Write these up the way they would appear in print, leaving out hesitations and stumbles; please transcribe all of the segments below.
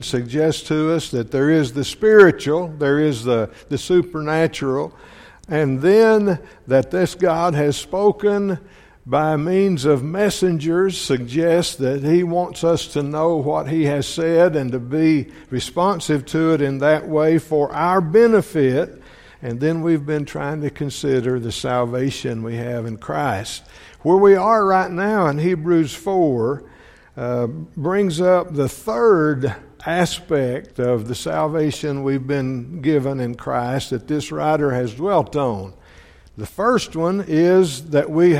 suggests to us that there is the spiritual, there is the supernatural, and then that this God has spoken by means of messengers suggests that He wants us to know what He has said and to be responsive to it in that way for our benefit. And then we've been trying to consider the salvation we have in Christ. Where we are right now in Hebrews 4 brings up the third aspect of the salvation we've been given in Christ that this writer has dwelt on. The first one is that we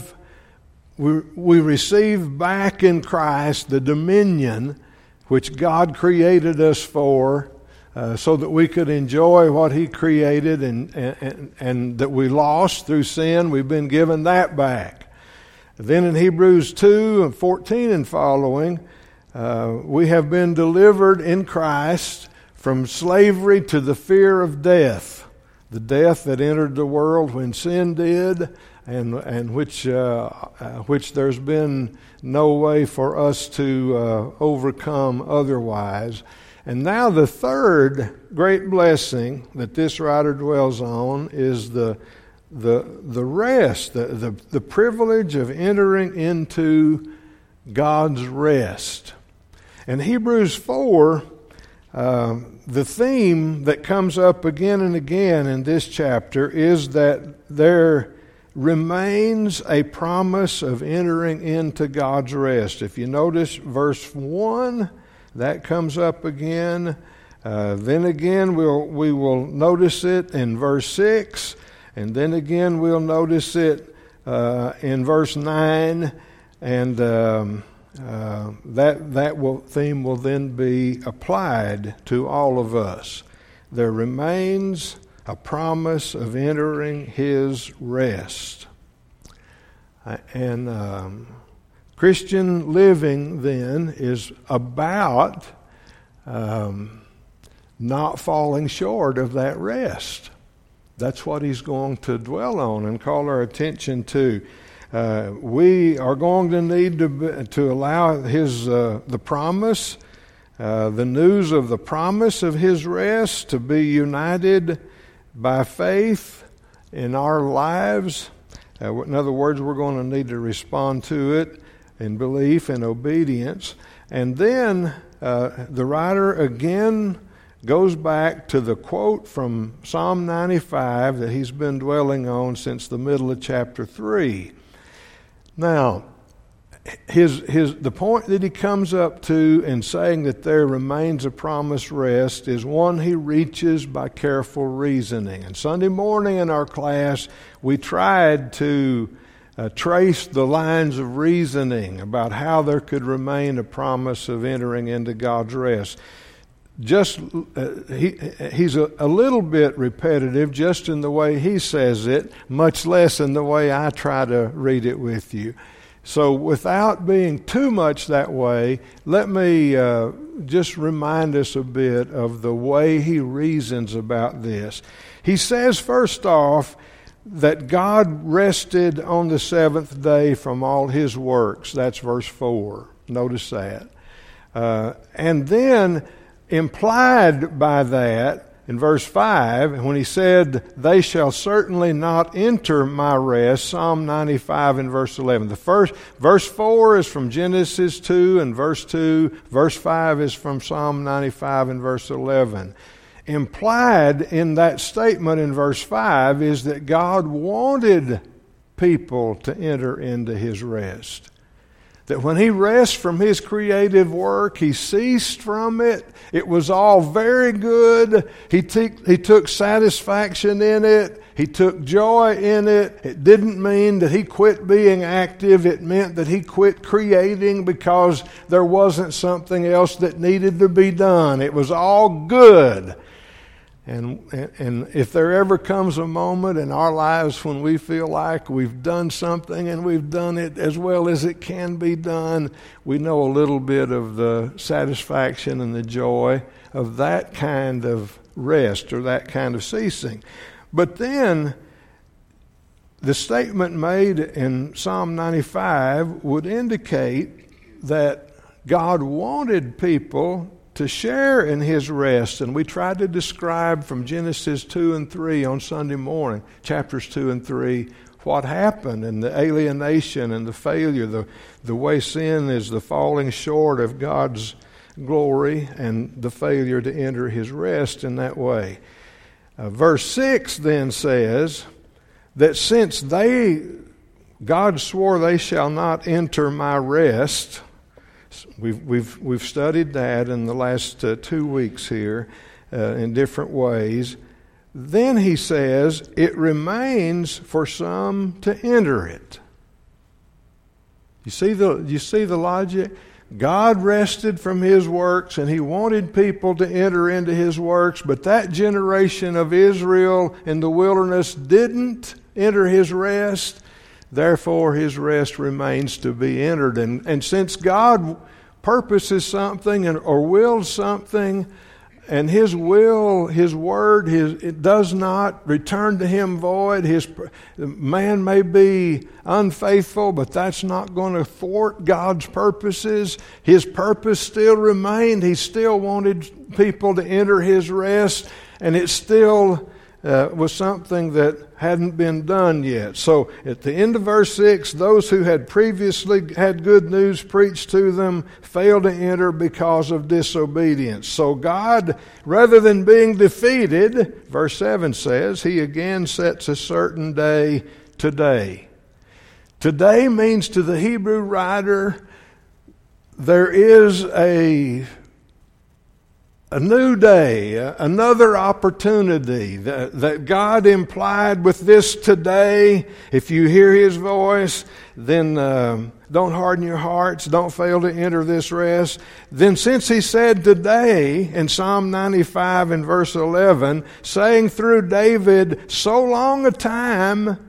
receive back in Christ the dominion which God created us for, so that we could enjoy what He created and that we lost through sin. We've been given that back. Then in Hebrews 2:14 and following, we have been delivered in Christ from slavery to the fear of death, the death that entered the world when sin did, and which there's been no way for us to overcome otherwise. And now the third great blessing that this writer dwells on is the rest, the privilege of entering into God's rest. In Hebrews 4, the theme that comes up again and again in this chapter is that there remains a promise of entering into God's rest. If you notice verse 1, that comes up again. Then again we will notice it in verse 6, and then again we'll notice it in verse 9, and that theme will then be applied to all of us. There remains a promise of entering His rest. And Christian living then is about not falling short of that rest. That's what he's going to dwell on and call our attention to. We are going to need to allow His the promise, the news of the promise of His rest to be united by faith in our lives. In other words, we're going to need to respond to it in belief and obedience. And then the writer again goes back to the quote from Psalm 95 that he's been dwelling on since the middle of chapter 3. Now, the point that he comes up to in saying that there remains a promised rest is one he reaches by careful reasoning. And Sunday morning in our class, we tried to trace the lines of reasoning about how there could remain a promise of entering into God's rest. He's a little bit repetitive just in the way he says it, much less in the way I try to read it with you. So without being too much that way, let me just remind us a bit of the way he reasons about this. He says, first off, that God rested on the seventh day from all His works. That's verse 4. Notice that. And then implied by that, in verse 5, when he said, they shall certainly not enter my rest, Psalm 95 and verse 11. Verse 4 is from Genesis 2 and verse 2. Verse 5 is from Psalm 95 and verse 11. Implied in that statement in verse 5 is that God wanted people to enter into His rest. That when He rests from His creative work, He ceased from it. It was all very good. He took satisfaction in it. He took joy in it. It didn't mean that He quit being active. It meant that He quit creating because there wasn't something else that needed to be done. It was all good. And if there ever comes a moment in our lives when we feel like we've done something and we've done it as well as it can be done, we know a little bit of the satisfaction and the joy of that kind of rest or that kind of ceasing. But then the statement made in Psalm 95 would indicate that God wanted people to share in his rest. And we tried to describe from Genesis 2 and 3 on Sunday morning, chapters 2 and 3, what happened and the alienation and the failure, the way sin is the falling short of God's glory and the failure to enter his rest in that way. Verse 6 then says that since God swore they shall not enter my rest. We've studied that in the last 2 weeks here in different ways. Then he says it remains for some to enter it. You see the logic? God rested from his works and he wanted people to enter into his works, but that generation of Israel in the wilderness didn't enter his rest. Therefore, his rest remains to be entered. And since God purposes something or wills something, and his will, his word, it does not return to him void. Man may be unfaithful, but that's not going to thwart God's purposes. His purpose still remained. He still wanted people to enter his rest, and it still was something that hadn't been done yet. So at the end of verse 6, those who had previously had good news preached to them failed to enter because of disobedience. So God, rather than being defeated, verse 7 says, he again sets a certain day today. Today means to the Hebrew writer, there is a new day, another opportunity that God implied with this today. If you hear his voice, then don't harden your hearts, don't fail to enter this rest. Then since he said today in Psalm 95 and verse 11, saying through David, so long a time,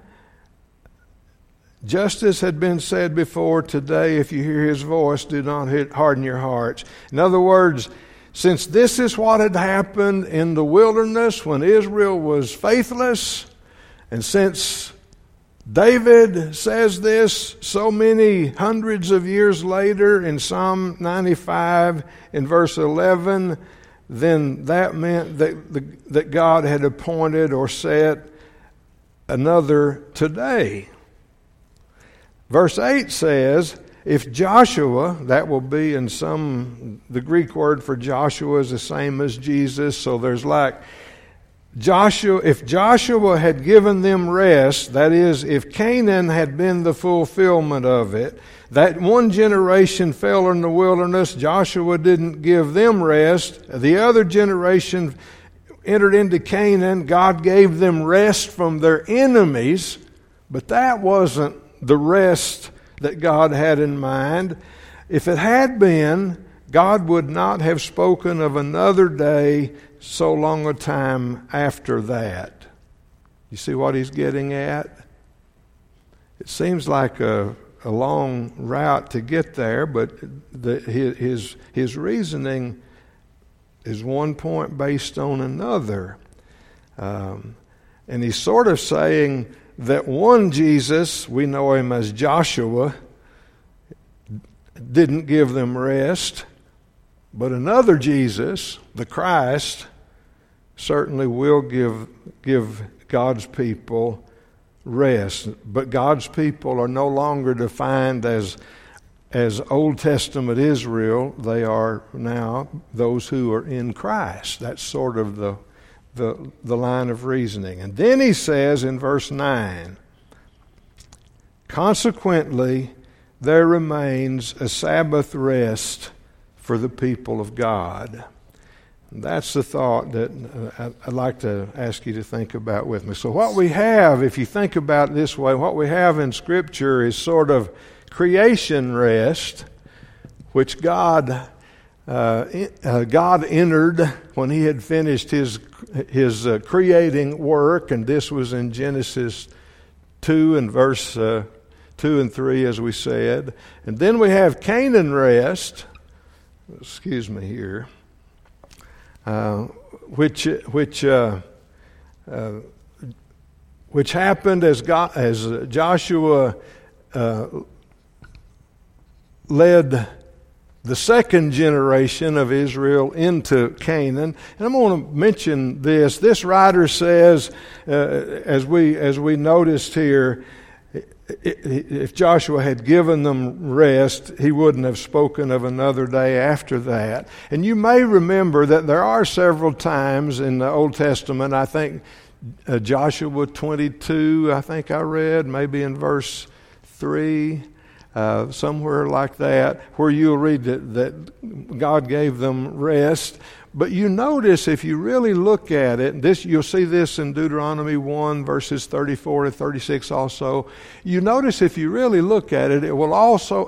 just as had been said before, today if you hear his voice, do not harden your hearts. In other words, since this is what had happened in the wilderness when Israel was faithless, and since David says this so many hundreds of years later in Psalm 95 in verse 11, then that meant that God had appointed or set another today. Verse 8 says, if Joshua, that will be in the Greek word for Joshua is the same as Jesus, so there's like Joshua, if Joshua had given them rest, that is, if Canaan had been the fulfillment of it, that one generation fell in the wilderness, Joshua didn't give them rest, the other generation entered into Canaan, God gave them rest from their enemies, but that wasn't the rest that God had in mind. If it had been, God would not have spoken of another day so long a time after that. You see what he's getting at? It seems like a long route to get there, but his reasoning is one point based on another. And he's sort of saying that one Jesus, we know him as Joshua, didn't give them rest, but another Jesus, the Christ, certainly will give God's people rest. But God's people are no longer defined as Old Testament Israel. They are now those who are in Christ. That's sort of the line of reasoning. And then he says in verse 9, consequently, there remains a Sabbath rest for the people of God. And that's the thought that I'd like to ask you to think about with me. So what we have, if you think about it this way, what we have in Scripture is sort of creation rest, which God entered when he had finished his creating work, and this was in Genesis 2 and verse 2 and 3, as we said. And then we have Canaan rest, which happened as Joshua led the second generation of Israel into Canaan. And I'm going to mention this. This writer says, as we noticed here, if Joshua had given them rest, he wouldn't have spoken of another day after that. And you may remember that there are several times in the Old Testament, I think Joshua 22, I think I read, maybe in verse 3, somewhere like that, where you'll read that God gave them rest. But you notice, if you really look at it, you'll see this in Deuteronomy 1, verses 34 to 36 also. You notice, if you really look at it, it will also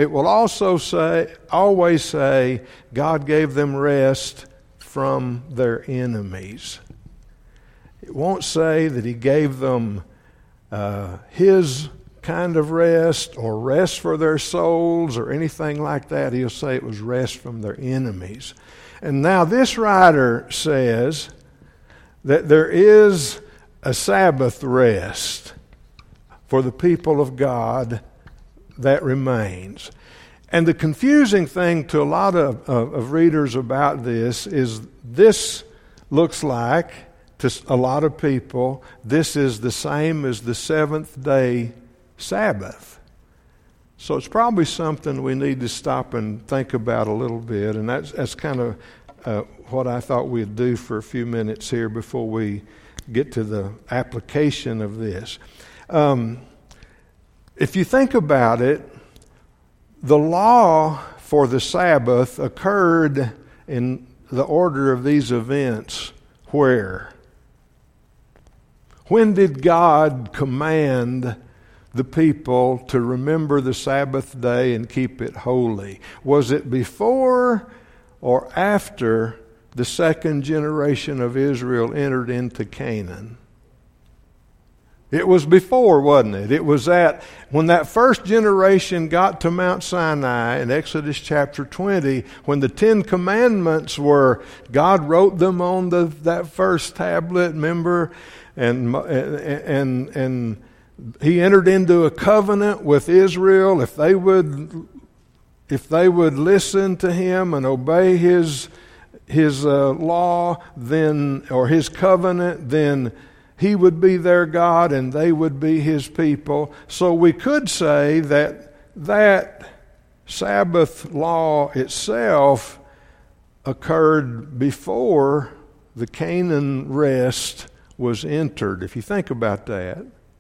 always say, God gave them rest from their enemies. It won't say that He gave them His kind of rest or rest for their souls or anything like that. He'll say it was rest from their enemies. And now this writer says that there is a Sabbath rest for the people of God that remains. And the confusing thing to a lot of readers about this is this looks like, to a lot of people, this is the same as the seventh day Sabbath. So it's probably something we need to stop and think about a little bit, and that's kind of what I thought we'd do for a few minutes here before we get to the application of this. If you think about it, the law for the Sabbath occurred in the order of these events where? When did God command the people to remember the Sabbath day and keep it holy? Was it before or after the second generation of Israel entered into Canaan? It was before, wasn't it? It was when that first generation got to Mount Sinai in Exodus chapter 20, when the Ten Commandments were, God wrote them on that first tablet, remember? And He entered into a covenant with Israel. If they would listen to Him and obey His law, then, or His covenant, then He would be their God and they would be His people. So we could say that Sabbath law itself occurred before the Canaan rest was entered, if you think about that.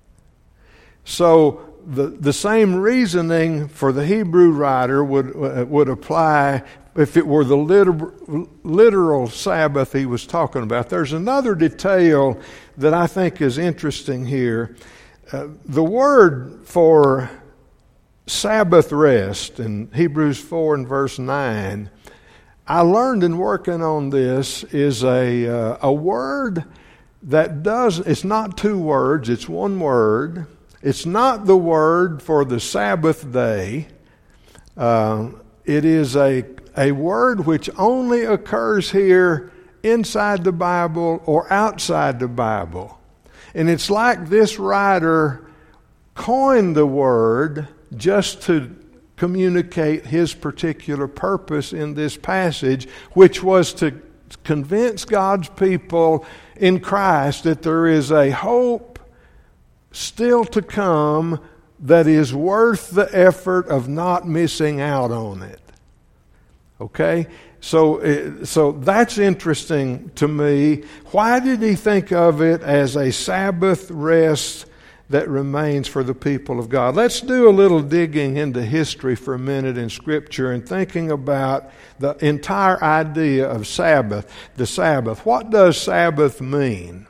So the same reasoning for the Hebrew writer would apply if it were the literal Sabbath he was talking about. There's another detail that I think is interesting here. The word for Sabbath rest in Hebrews 4 and verse 9, I learned in working on this, is a word that it's not two words, it's one word. It's not the word for the Sabbath day. It is a word which only occurs here inside the Bible or outside the Bible. And it's like this writer coined the word just to communicate his particular purpose in this passage, which was to convince God's people in Christ that there is a hope still to come that is worth the effort of not missing out on it. Okay? So that's interesting to me. Why did he think of it as a Sabbath rest that remains for the people of God? Let's do a little digging into history for a minute in Scripture and thinking about the entire idea of Sabbath, the Sabbath. What does Sabbath mean?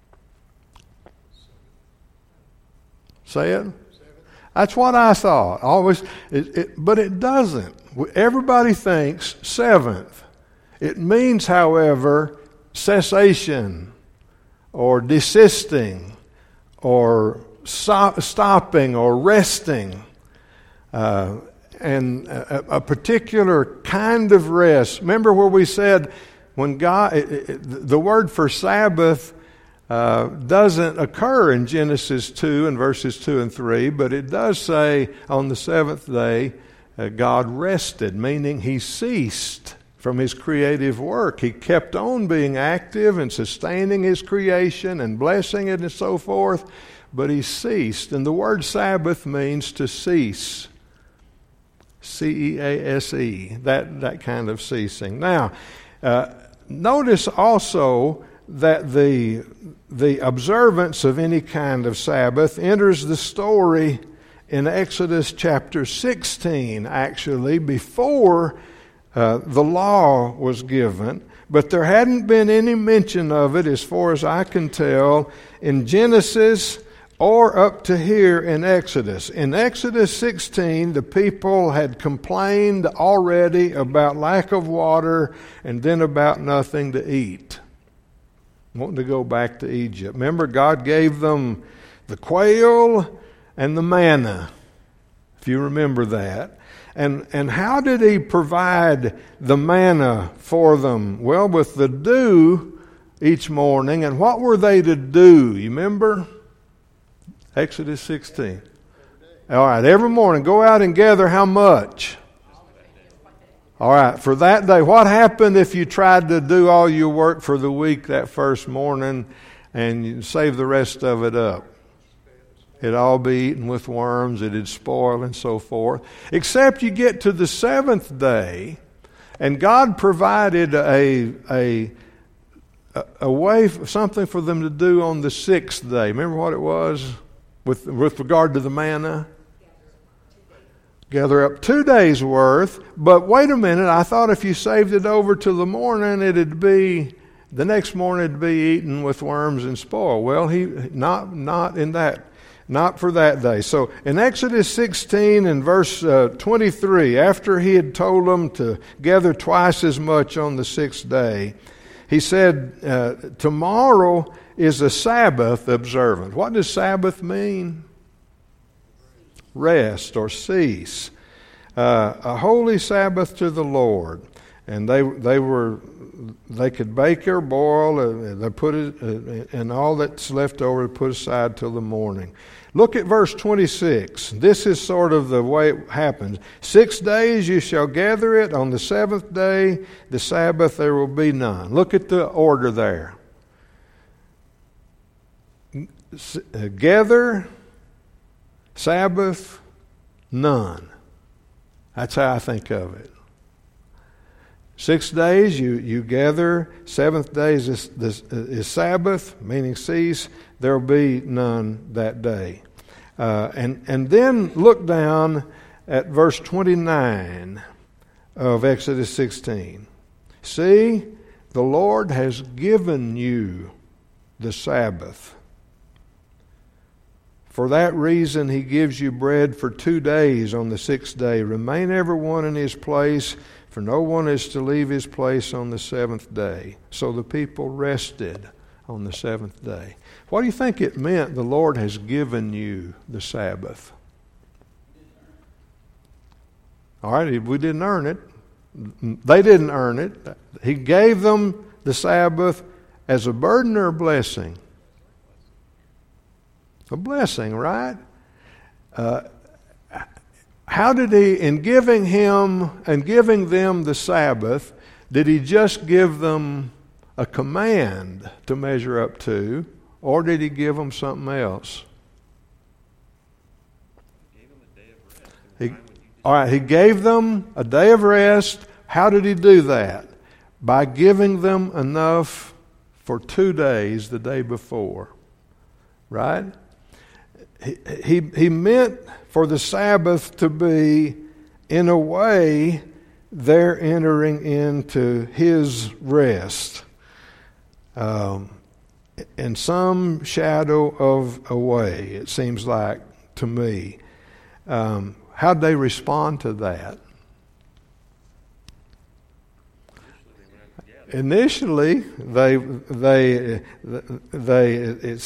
Say it? That's what I thought. But it doesn't. Everybody thinks seventh. It means, however, cessation or desisting or stopping or resting. And a particular kind of rest. Remember where we said when the word for Sabbath doesn't occur in Genesis 2 and verses 2 and 3, but it does say on the seventh day God rested, meaning he ceased from his creative work. He kept on being active and sustaining his creation and blessing it and so forth, but he ceased. And the word Sabbath means to cease. C-E-A-S-E, that kind of ceasing. Now, notice also that the observance of any kind of Sabbath enters the story in Exodus chapter 16, actually, before the law was given. But there hadn't been any mention of it, as far as I can tell, in Genesis or up to here in Exodus. In Exodus 16, the people had complained already about lack of water and then about nothing to eat, wanting to go back to Egypt. Remember, God gave them the quail and the manna, if you remember that. And how did he provide the manna for them? Well, with the dew each morning. And what were they to do? You remember? Exodus 16. All right, every morning, go out and gather how much? All right, for that day. What happened if you tried to do all your work for the week that first morning and you save the rest of it up? It'd all be eaten with worms, it'd spoil and so forth. Except you get to the seventh day, and God provided a way, something for them to do on the sixth day. Remember what it was with regard to the manna? Gather up 2 days worth. But wait a minute, I thought if you saved it over to the morning, the next morning it'd be eaten with worms and spoil. Well, not in that. Not for that day. So in Exodus 16 and verse 23, after he had told them to gather twice as much on the sixth day, he said, tomorrow is a Sabbath observant. What does Sabbath mean? Rest or cease. A holy Sabbath to the Lord. And they could bake or boil, they put it, and all that's left over put aside till the morning. Look at verse 26. This is sort of the way it happens. 6 days you shall gather it. On the seventh day, the Sabbath, there will be none. Look at the order there. Gather, Sabbath, none. That's how I think of it. 6 days you gather. Seventh day is Sabbath, meaning cease. There will be none that day. And then look down at verse 29 of Exodus 16. See, the Lord has given you the Sabbath. For that reason he gives you bread for 2 days on the sixth day. Remain everyone in his place, for no one is to leave his place on the seventh day. So the people rested on the seventh day. What do you think it meant, the Lord has given you the Sabbath? All right, we didn't earn it. They didn't earn it. He gave them the Sabbath as a burden or a blessing? A blessing, right? How did he, in giving him and giving them the Sabbath, did he just give them a command to measure up to, or did he give them something else? He gave them a day of rest. How did he do that? By giving them enough for 2 days the day before. Right? He meant for the Sabbath to be, in a way, they're entering into his rest. In some shadow of a way, it seems like to me. How'd they respond to that? Initially, it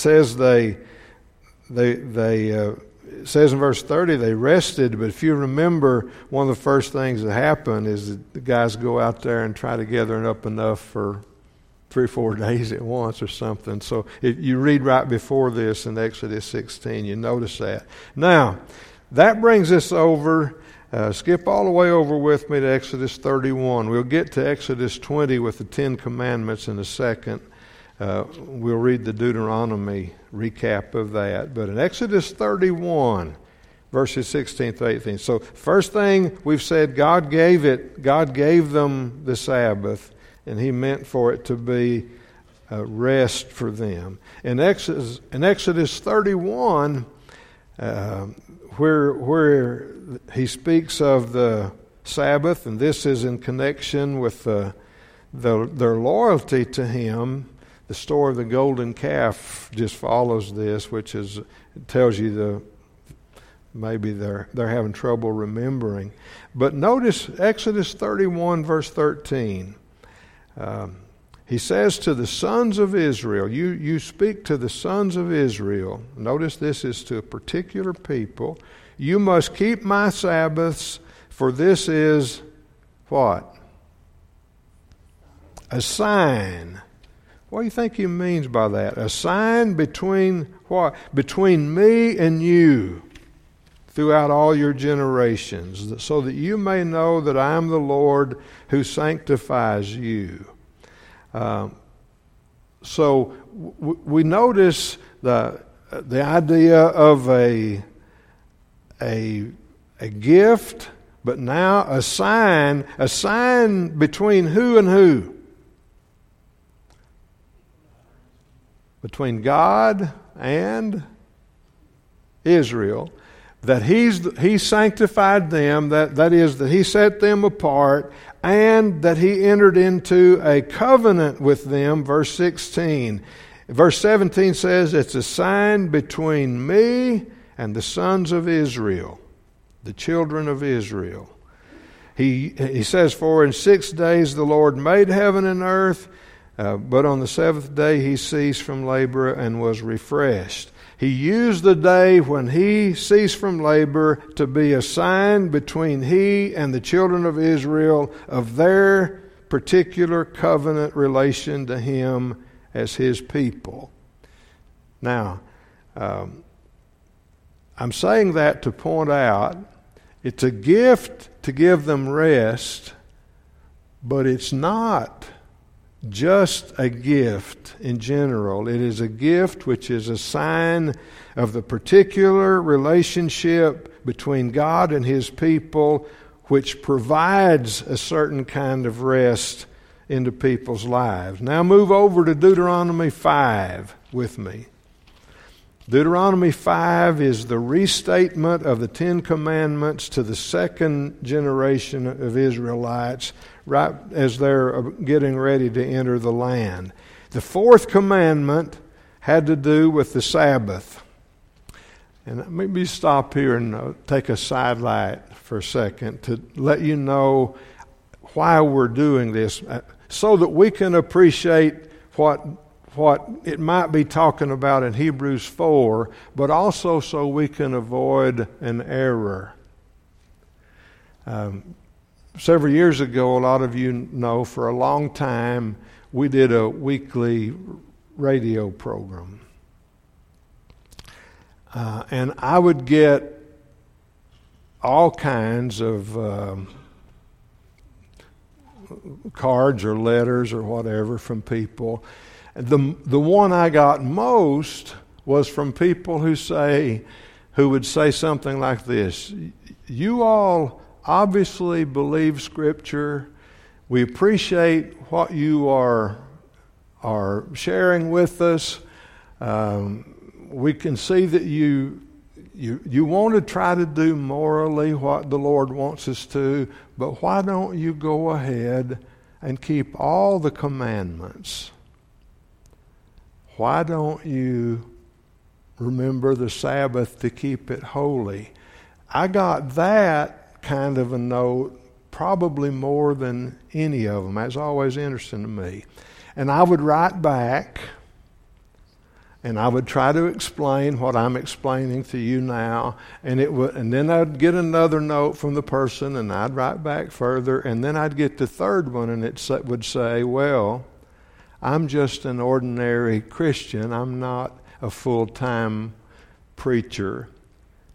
says in verse 30 they rested, but if you remember, one of the first things that happen is that the guys go out there and try to gather up enough for 3 or 4 days at once or something. So you read right before this in Exodus 16, you notice that. Now, that brings us over Skip all the way over with me to Exodus 31. We'll get to Exodus 20 with the Ten Commandments in a second. We'll read the Deuteronomy recap of that. But in Exodus 31, verses 16 to 18. So first thing we've said, God gave them the Sabbath, and He meant for it to be rest for them. In Exodus 31, where He speaks of the Sabbath, and this is in connection with their loyalty to Him. The story of the golden calf just follows this, which tells you maybe they're having trouble remembering. But notice Exodus 31, verse 13. He says to the sons of Israel, you speak to the sons of Israel. Notice this is to a particular people. You must keep my Sabbaths, for this is what? A sign. What do you think he means by that? A sign between what? Between me and you throughout all your generations, so that you may know that I am the Lord who sanctifies you. So we notice the idea of a gift, but now a sign between who and who? Between God and Israel, that He sanctified them, that is, that He set them apart, and that He entered into a covenant with them, verse 16. Verse 17 says, it's a sign between me and the sons of Israel, the children of Israel. He says, for in 6 days the Lord made heaven and earth, but on the seventh day He ceased from labor and was refreshed. He used the day when He ceased from labor to be a sign between He and the children of Israel of their particular covenant relation to Him as His people. Now, I'm saying that to point out it's a gift to give them rest, but it's not just a gift in general. It is a gift which is a sign of the particular relationship between God and His people, which provides a certain kind of rest into people's lives. Now move over to Deuteronomy 5 with me. Deuteronomy 5 is the restatement of the Ten Commandments to the second generation of Israelites, right as they're getting ready to enter the land. The fourth commandment had to do with the Sabbath. And let me stop here and take a sidelight for a second to let you know why we're doing this, so that we can appreciate what it might be talking about in Hebrews 4, but also so we can avoid an error. Several years ago, a lot of you know, for a long time, we did a weekly radio program. And I would get all kinds of cards or letters or whatever from people. The one I got most was from people who would say something like this: you all obviously believe Scripture. We appreciate what you are sharing with us. We can see that you want to try to do morally what the Lord wants us to, but why don't you go ahead and keep all the commandments? Why don't you remember the Sabbath to keep it holy? I got that kind of a note probably more than any of them. That's always interesting to me. And I would write back, and I would try to explain what I'm explaining to you now, and then I'd get another note from the person, and I'd write back further, and then I'd get the third one, and it would say, well, I'm just an ordinary Christian. I'm not a full-time preacher.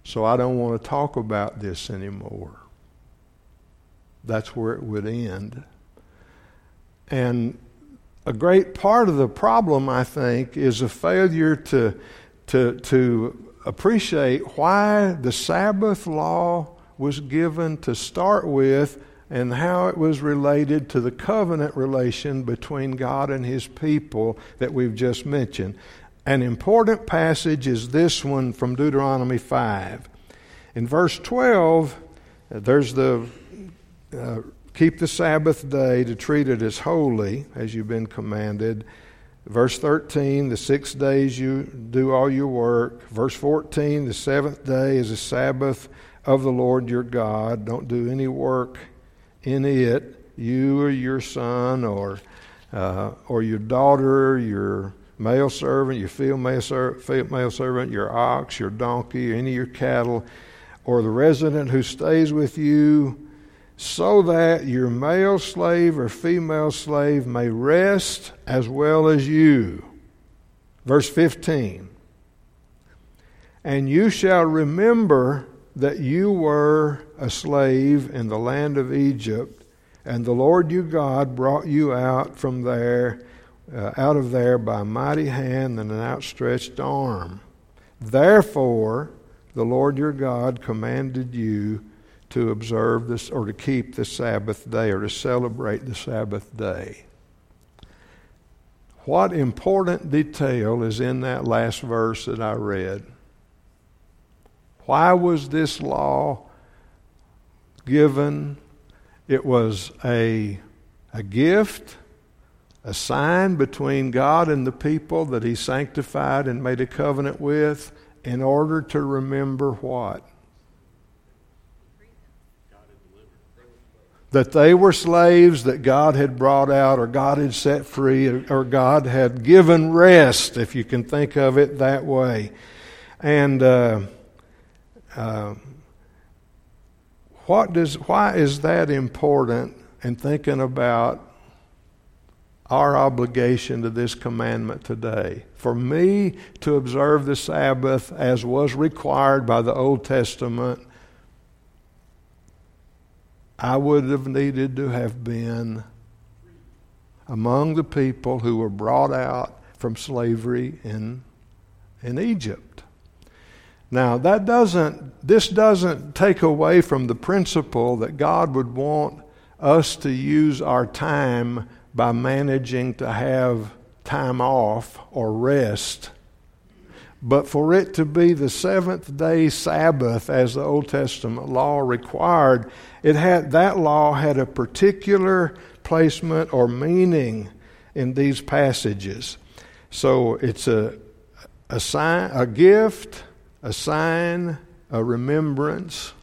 so I don't want to talk about this anymore. That's where it would end. And a great part of the problem, I think, is a failure to appreciate why the Sabbath law was given to start with and how it was related to the covenant relation between God and His people that we've just mentioned. An important passage is this one from Deuteronomy 5. In verse 12, there's the keep the Sabbath day to treat it as holy, as you've been commanded. Verse 13, the 6 days you do all your work. Verse 14, the seventh day is a Sabbath of the Lord your God. Don't do any work in it, you or your son or your daughter, your male servant, your female servant, your ox, your donkey, or any of your cattle, or the resident who stays with you, so that your male slave or female slave may rest as well as you. Verse 15. And you shall remember that you were a slave in the land of Egypt, and the Lord your God brought you out from there, out of there by a mighty hand and an outstretched arm. Therefore, the Lord your God commanded you to observe this, or to keep the Sabbath day, or to celebrate the Sabbath day. What important detail is in that last verse that I read? Why was this law given? It was a gift, a sign between God and the people that He sanctified and made a covenant with in order to remember what? That they were slaves that God had brought out, or God had set free, or God had given rest, if you can think of it that way. And why is that important in thinking about our obligation to this commandment today? For me to observe the Sabbath as was required by the Old Testament, I would have needed to have been among the people who were brought out from slavery in Egypt. Now, this doesn't take away from the principle that God would want us to use our time by managing to have time off or rest. But for it to be the seventh day Sabbath, as the Old Testament law required, that law had a particular placement or meaning in these passages. So it's a sign, a gift, a sign, a remembrance.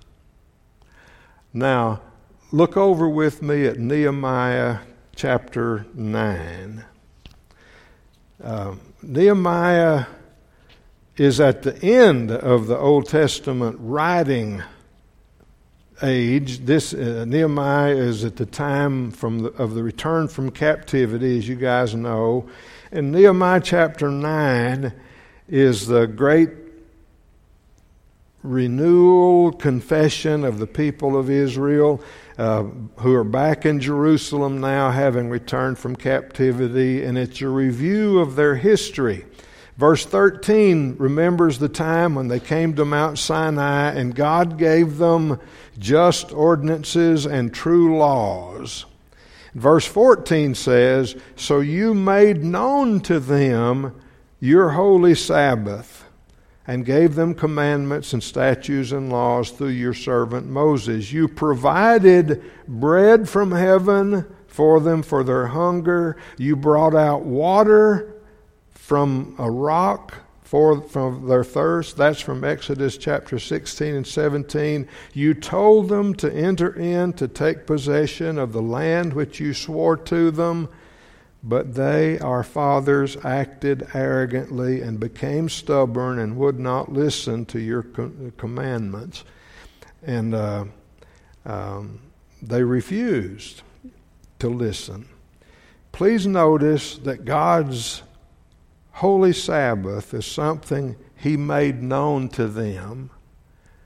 Now, look over with me at Nehemiah chapter 9. Nehemiah is at the end of the Old Testament writing age. This Nehemiah is at the time of the return from captivity, as you guys know. And Nehemiah chapter 9 is the great renewal confession of the people of Israel who are back in Jerusalem now, having returned from captivity, and it's a review of their history. Verse 13 remembers the time when they came to Mount Sinai and God gave them just ordinances and true laws. Verse 14 says, "So you made known to them your holy Sabbath and gave them commandments and statutes and laws through your servant Moses. You provided bread from heaven for them for their hunger. You brought out water from a rock from their thirst." That's from Exodus chapter 16 and 17. "You told them to enter in to take possession of the land which you swore to them. But they, our fathers, acted arrogantly and became stubborn and would not listen to your commandments." And they refused to listen. Please notice that God's holy Sabbath is something He made known to them,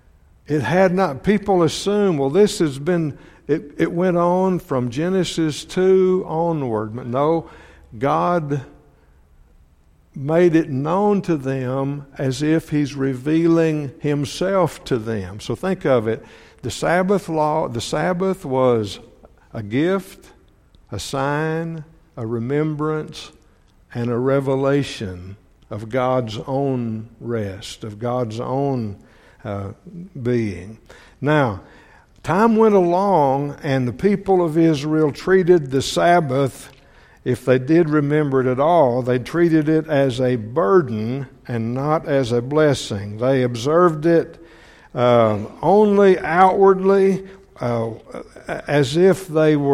it had not, people assume, well, this has been, it went on from Genesis 2 onward. But no, God made it known to them as if He's revealing Himself to them. So think of it. The Sabbath was a gift, a sign, a remembrance, and a revelation of God's own rest, of God's own being. Now, time went along, and the people of Israel treated the Sabbath, if they did remember it at all, they treated it as a burden and not as a blessing. They observed it only outwardly, as if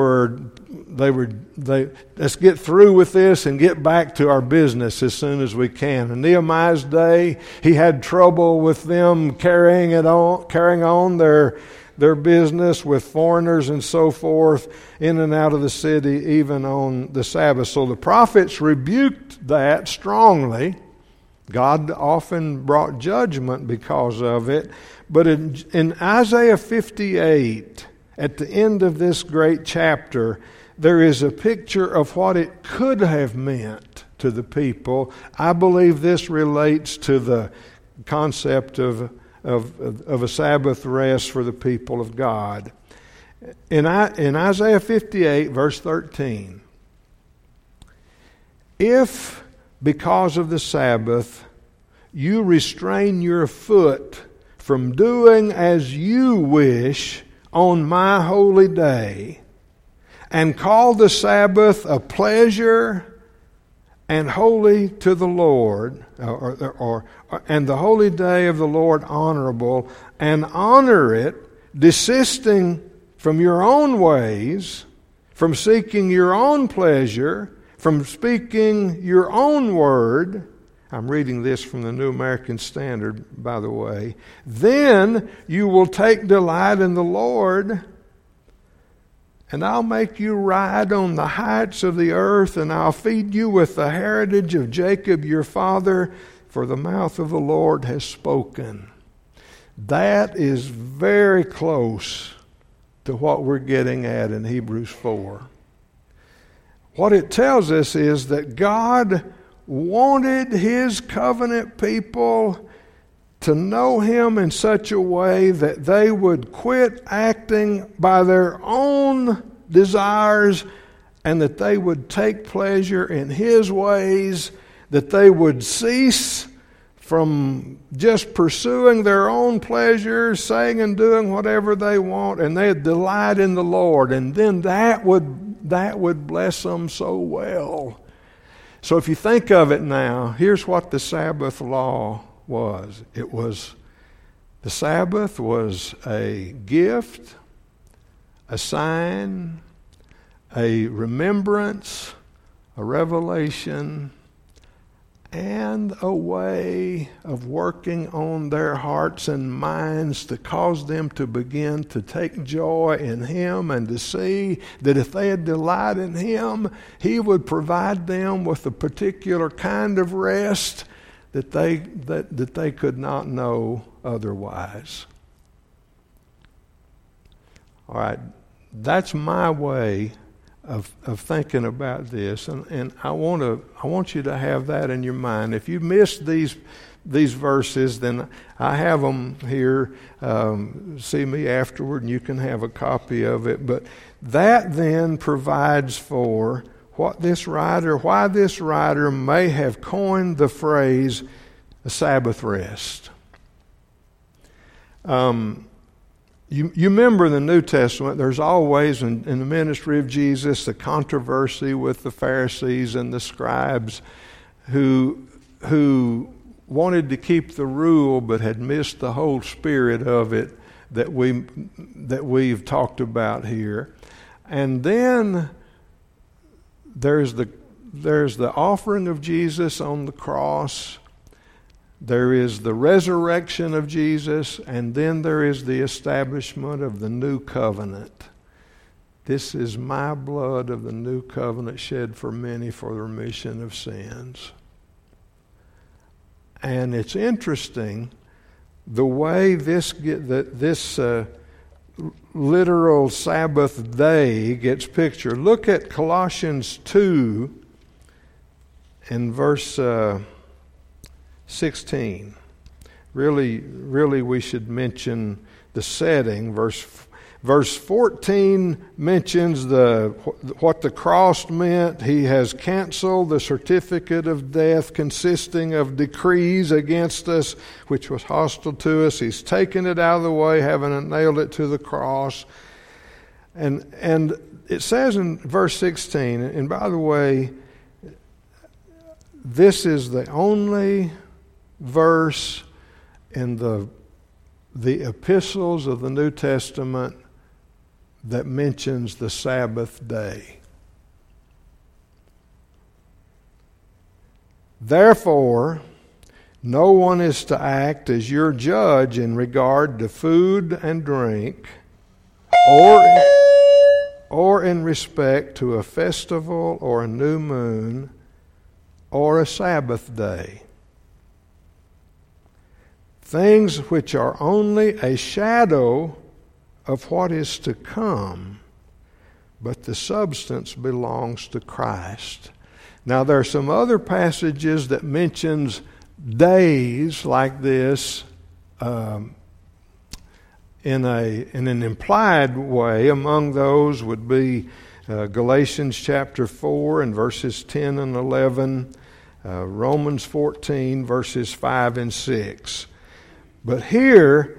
let's get through with this and get back to our business as soon as we can. In Nehemiah's day, he had trouble with them carrying on their business with foreigners and so forth in and out of the city, even on the Sabbath. So the prophets rebuked that strongly. God often brought judgment because of it. But in Isaiah 58, at the end of this great chapter, there is a picture of what it could have meant to the people. I believe this relates to the concept of a Sabbath rest for the people of God. In Isaiah 58, verse 13, if because of the Sabbath you restrain your foot from doing as you wish on my holy day, and call the Sabbath a pleasure and holy to the Lord, and the holy day of the Lord honorable, and honor it, desisting from your own ways, from seeking your own pleasure, from speaking your own word. I'm reading this from the New American Standard, by the way. Then you will take delight in the Lord, and I'll make you ride on the heights of the earth, and I'll feed you with the heritage of Jacob your father, for the mouth of the Lord has spoken. That is very close to what we're getting at in Hebrews 4. What it tells us is that God wanted His covenant people to know Him in such a way that they would quit acting by their own desires, and that they would take pleasure in His ways, that they would cease from just pursuing their own pleasures, saying and doing whatever they want, and they'd delight in the Lord. And then that would bless them so well. So if you think of it now, here's what the Sabbath law was. The Sabbath was a gift, a sign, a remembrance, a revelation, and a way of working on their hearts and minds to cause them to begin to take joy in Him, and to see that if they had delight in Him, He would provide them with a particular kind of rest that they could not know otherwise. All right, that's my way of thinking about this, and I want you to have that in your mind. If you missed these verses, then I have them here. See me afterward, and you can have a copy of it. But that then provides for why this writer may have coined the phrase a Sabbath rest. You remember in the New Testament, there's always in the ministry of Jesus the controversy with the Pharisees and the scribes who wanted to keep the rule but had missed the whole spirit of it that we've talked about here. And then there's the offering of Jesus on the cross. There is the resurrection of Jesus, and then there is the establishment of the new covenant. This is my blood of the new covenant shed for many for the remission of sins. And it's interesting the way this literal Sabbath day gets pictured. Look at Colossians 2 and verse 16. Really, we should mention the setting. Verse 14 mentions what the cross meant. He has canceled the certificate of death consisting of decrees against us, which was hostile to us. He's taken it out of the way, having nailed it to the cross. And it says in verse 16, and by the way, this is the only verse in the epistles of the New Testament that mentions the Sabbath day. Therefore, no one is to act as your judge in regard to food and drink, or in respect to a festival or a new moon or a Sabbath day. Things which are only a shadow of what is to come, but the substance belongs to Christ. Now there are some other passages that mentions days like this in an implied way. Among those would be Galatians chapter 4 and verses 10 and 11, Romans 14 verses 5 and 6. But here,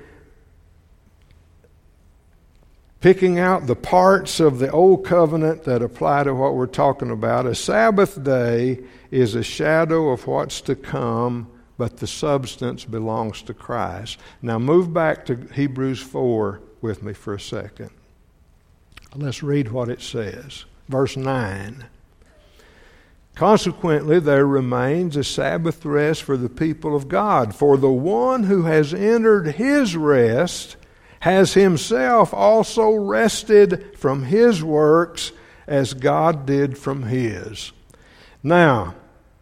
picking out the parts of the Old Covenant that apply to what we're talking about, a Sabbath day is a shadow of what's to come, but the substance belongs to Christ. Now move back to Hebrews 4 with me for a second. Let's read what it says. Verse 9. Consequently, there remains a Sabbath rest for the people of God. For the one who has entered his rest has himself also rested from his works as God did from his. Now,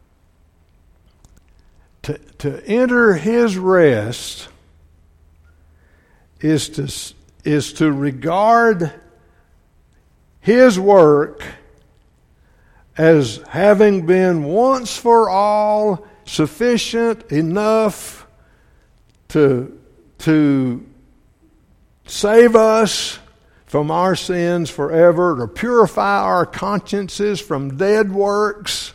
to enter his rest is to regard his work as having been once for all sufficient enough to save us from our sins forever, to purify our consciences from dead works,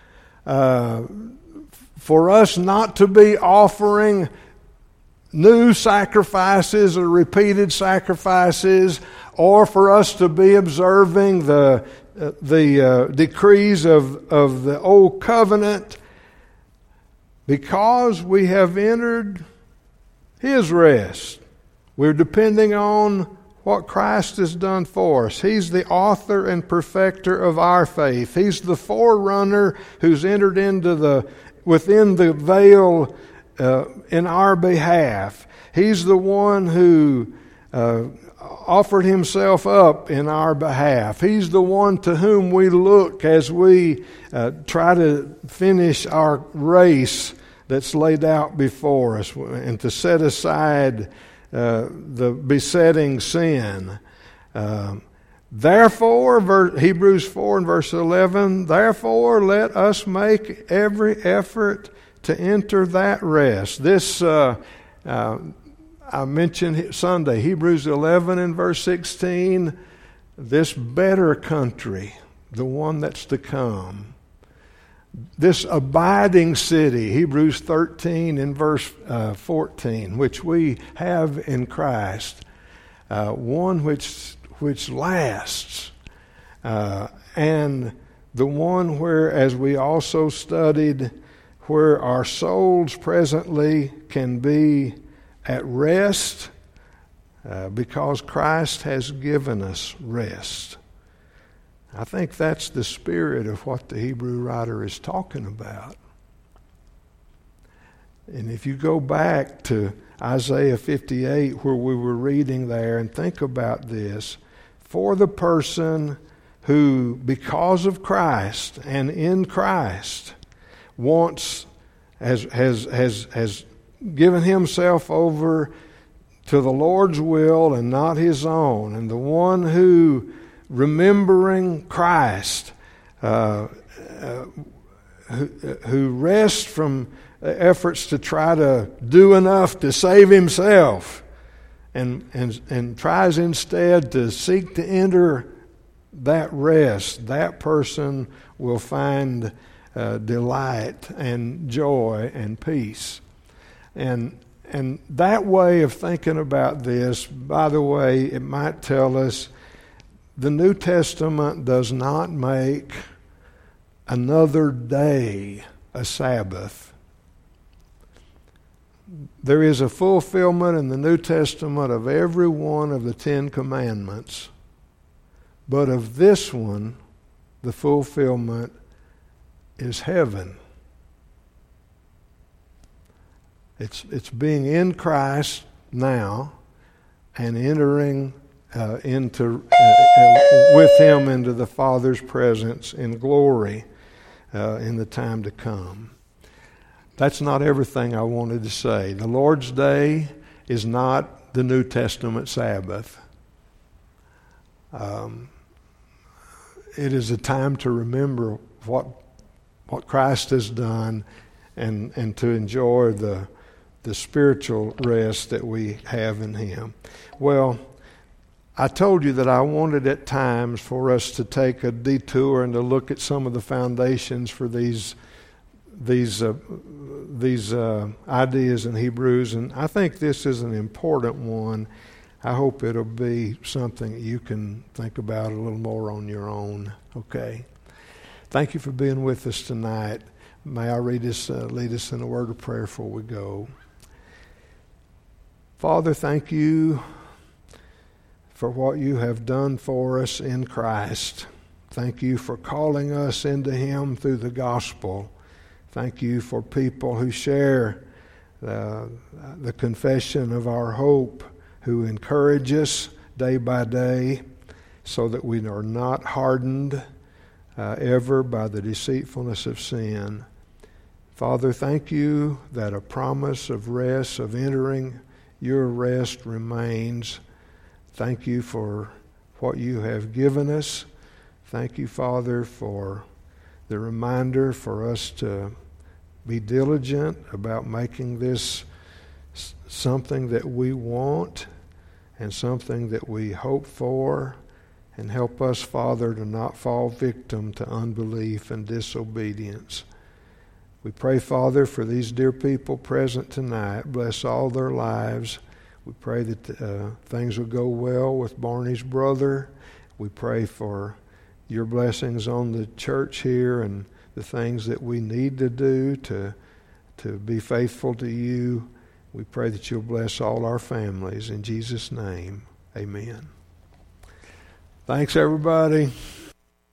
for us not to be offering new sacrifices or repeated sacrifices, or for us to be observing the decrees of the Old Covenant, because we have entered his rest. We're depending on what Christ has done for us. He's the author and perfecter of our faith. He's the forerunner who's entered within the veil in our behalf. He's the one who offered himself up in our behalf. He's the one to whom we look as we try to finish our race that's laid out before us, and to set aside the besetting sin. Therefore, Hebrews 4 and verse 11, therefore let us make every effort to enter that rest. This I mentioned Sunday, Hebrews 11 and verse 16, this better country, the one that's to come. This abiding city, Hebrews 13 and verse 14, which we have in Christ, one which lasts, and the one where, as we also studied, where our souls presently can be at rest because Christ has given us rest. I think that's the spirit of what the Hebrew writer is talking about. And if you go back to Isaiah 58, where we were reading there, and think about this, for the person who, because of Christ and in Christ, has given himself over to the Lord's will and not his own, and the one who, remembering Christ, who rests from efforts to try to do enough to save himself, and tries instead to seek to enter that rest, that person will find delight and joy and peace. And that way of thinking about this, by the way, it might tell us the New Testament does not make another day a Sabbath. There is a fulfillment in the New Testament of every one of the 10 Commandments, but of this one, the fulfillment is heaven. It's being in Christ now and entering with him into the Father's presence in glory in the time to come. That's not everything I wanted to say. The Lord's Day is not the New Testament Sabbath. It is a time to remember what Christ has done and to enjoy the spiritual rest that we have in him. Well, I told you that I wanted at times for us to take a detour and to look at some of the foundations for these ideas in Hebrews, and I think this is an important one. I hope it'll be something that you can think about a little more on your own. Okay. Thank you for being with us tonight. May I lead us in a word of prayer before we go. Father, thank you for what you have done for us in Christ. Thank you for calling us into him through the gospel. Thank you for people who share the confession of our hope, who encourage us day by day so that we are not hardened ever by the deceitfulness of sin. Father, thank you that a promise of rest, of entering your rest, remains. Thank you for what you have given us. Thank you, Father, for the reminder for us to be diligent about making this something that we want and something that we hope for, and help us, Father, to not fall victim to unbelief and disobedience. We pray, Father, for these dear people present tonight. Bless all their lives. We pray that things will go well with Barney's brother. We pray for your blessings on the church here and the things that we need to do to be faithful to you. We pray that you'll bless all our families. In Jesus' name, amen. Thanks, everybody.